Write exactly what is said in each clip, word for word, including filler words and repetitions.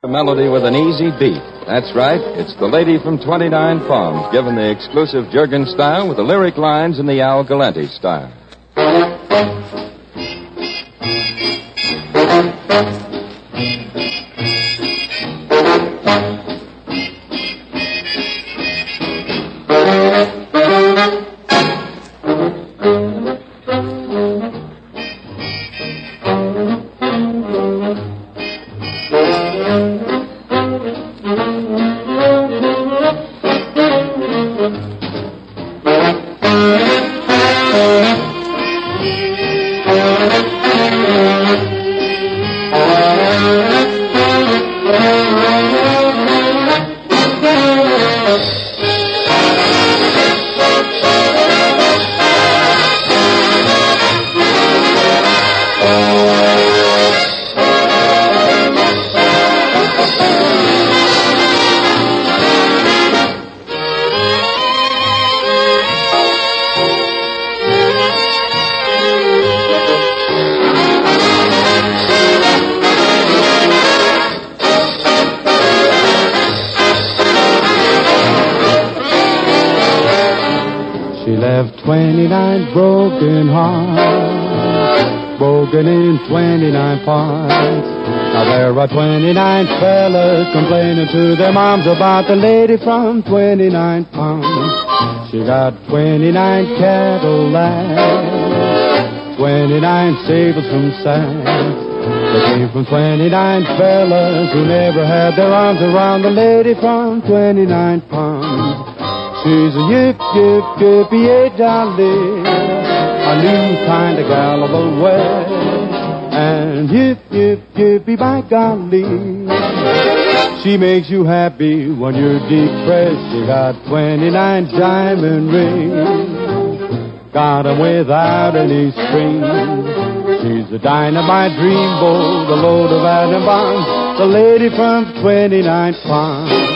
A melody with an easy beat. That's right. It's the lady from twenty-nine Palms, given the exclusive Jurgen style with the lyric lines in the Al Galante style. She left twenty-nine broken hearts, broken in twenty-nine parts. Now there are twenty-nine fellas complaining to their moms about the lady from twenty-nine Palms. She got twenty-nine Cadillacs, twenty-nine sables from Saks. They came from twenty-nine fellas who never had their arms around the lady from twenty-nine Palms. She's a yip, yip, yippee, dolly, a new kind of gal of the West. And yip, yip, yippee, by golly, she makes you happy when you're depressed. She got twenty-nine diamond rings, got 'em without any strings. She's a dynamite dreamboat, a load of atom bombs, the lady from twenty-nine Palms.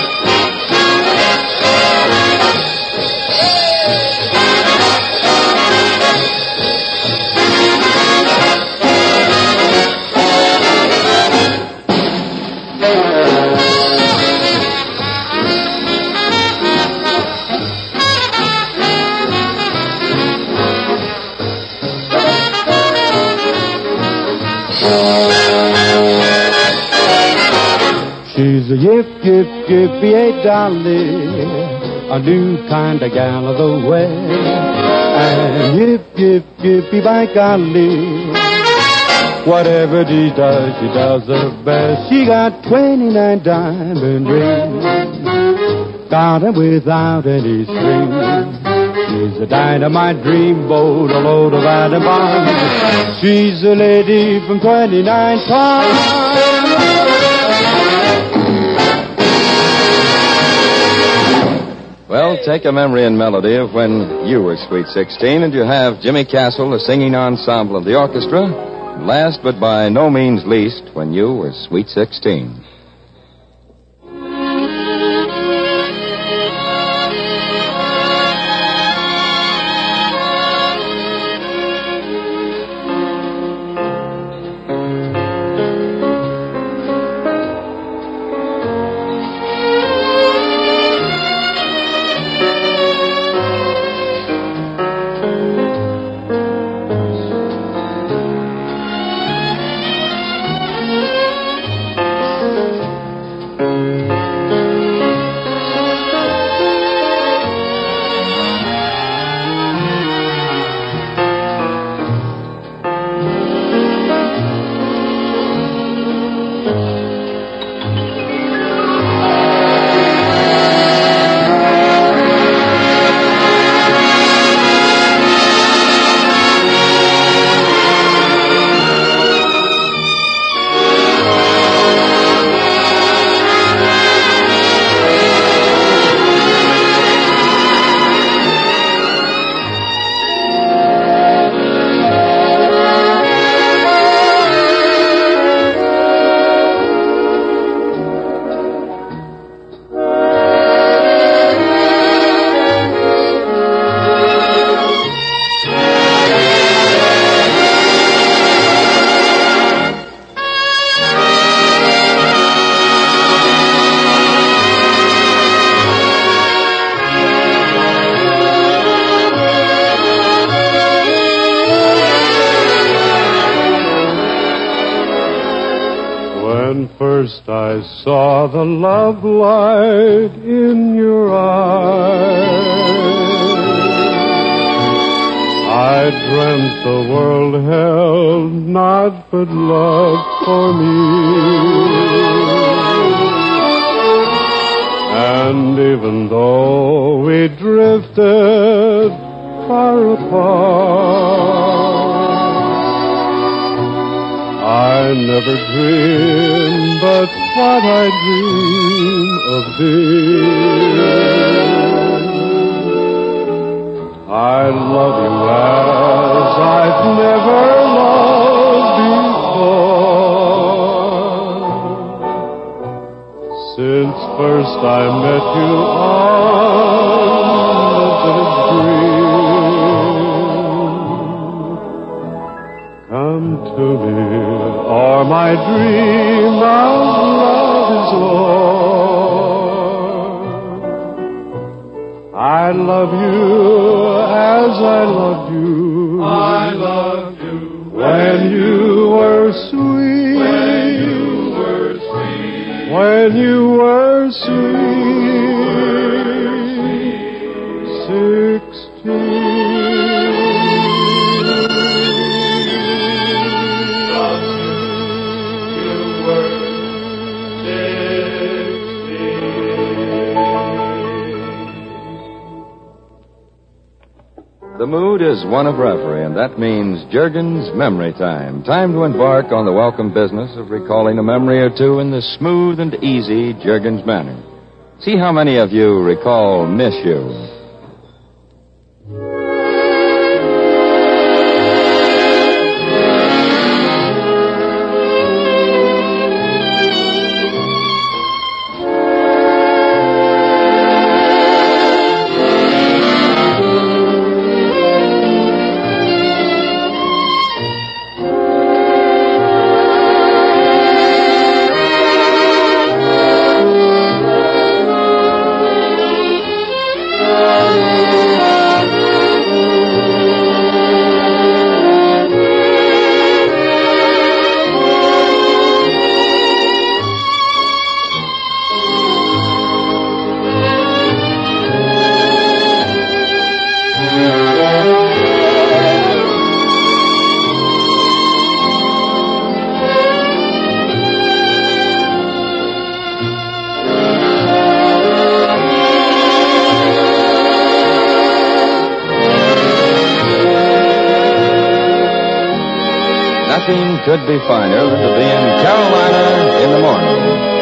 She's a yip, yip, yippee, dolly, a new kind of gal of the West. And yip, yip, yippee, by golly, whatever she does, she does the best. She got twenty-nine diamond rings, got 'em without any strings. She's a dynamite dreamboat, a load of atom bombs. She's a lady from twenty-nine Palms. Well, take a memory and melody of when you were Sweet sixteen, and you have Jimmy Castle, the singing ensemble of the orchestra. And last but by no means least, when you were Sweet sixteen. first I saw the love light in your eyes, I dreamt the world held naught but love for me. And even though we drifted far apart, I never dreamed but what I dream of thee. I love you as I've never loved before, since first I met you on the dream. Come to me, or my dream of love is o'er. I love you as I loved you. I love you when you were sweet. When you were sweet. When you were sweet. Sixteen. The mood is one of reverie, and that means Juergen's Memory Time. Time to embark on the welcome business of recalling a memory or two in the smooth and easy Juergen's manner. See how many of you recall Miss You. Nothing could be finer than to be in Carolina in the morning.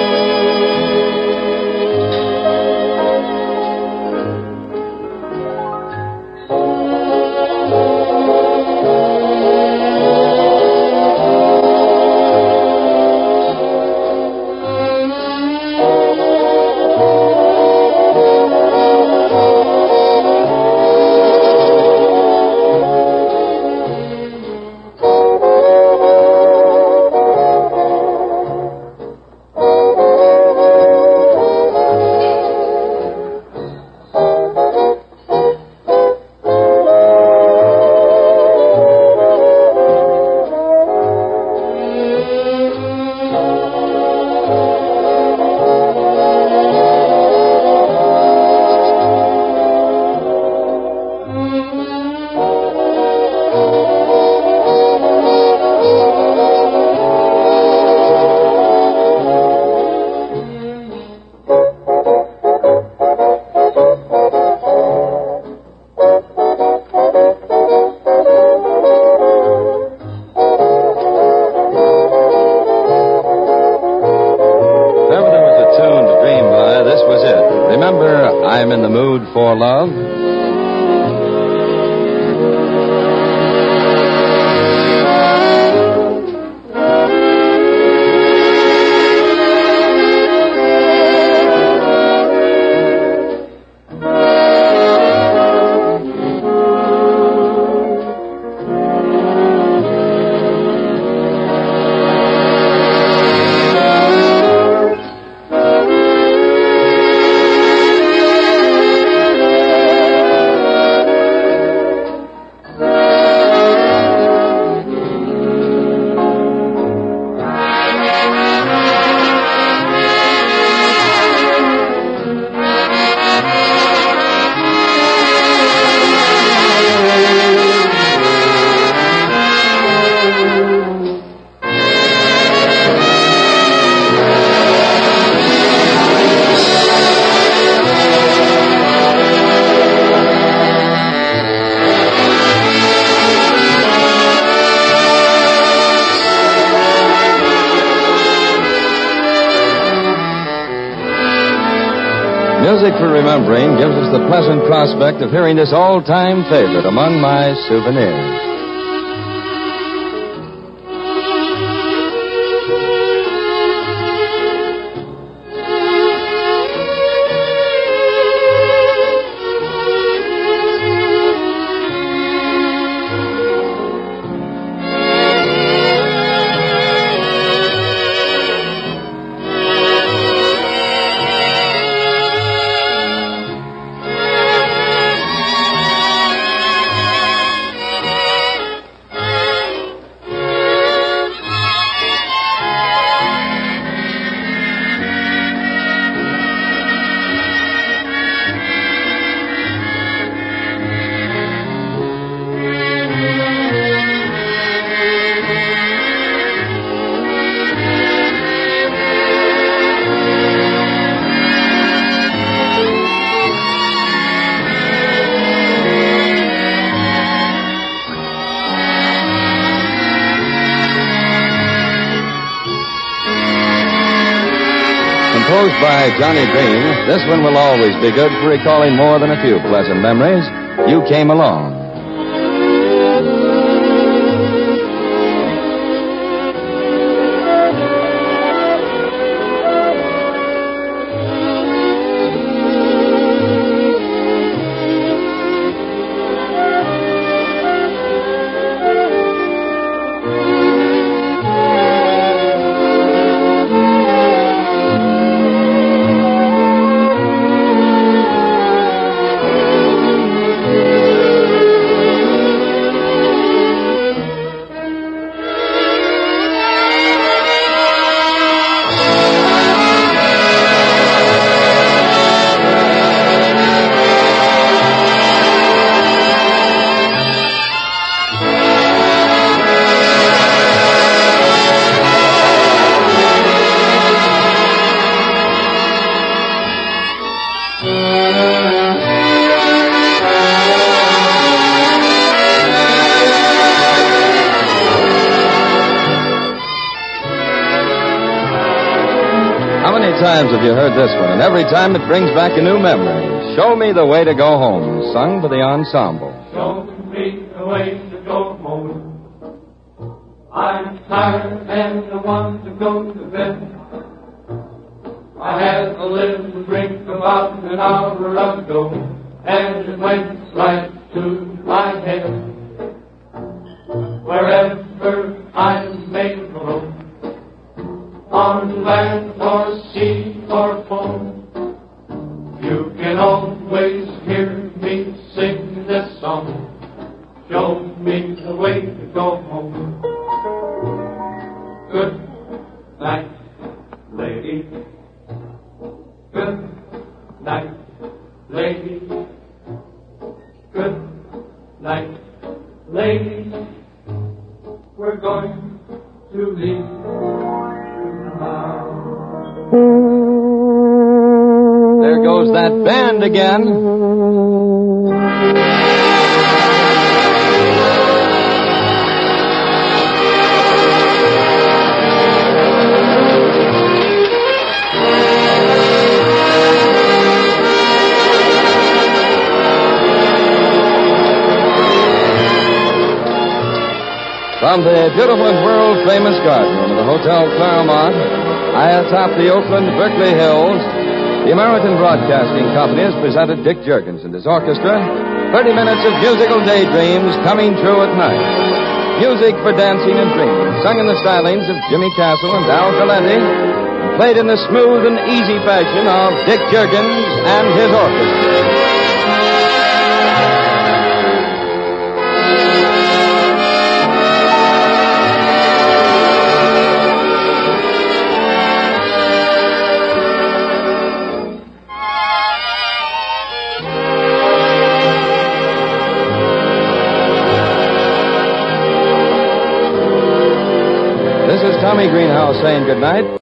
I'm in the mood for love. Music for remembering gives us the pleasant prospect of hearing this all-time favorite among my souvenirs. Composed by Johnny Green, this one will always be good for recalling more than a few pleasant memories. You Came Along. How many times have you heard this one? And every time it brings back a new memory. Show Me the Way to Go Home, sung by the ensemble. Show me the way to go home. I'm tired and I want to go to bed. I had a little drink about an hour ago, and it went right to my head. Wherever I may go, on land or sea or foam, you can always hear me sing this song. Show me the way to go home. Good night, lady. Good night, lady. Good night, lady. We're going to leave now. There goes that band again. From the beautiful and world-famous garden room of the Hotel Claremont, high atop the Oakland Berkeley Hills, the American Broadcasting Company has presented Dick Juergens and his orchestra, thirty minutes of musical daydreams coming true at night. Music for dancing and dreaming, sung in the stylings of Jimmy Castle and Al Galante, and played in the smooth and easy fashion of Dick Juergens and his orchestra. This is Tommy Greenhouse saying good night.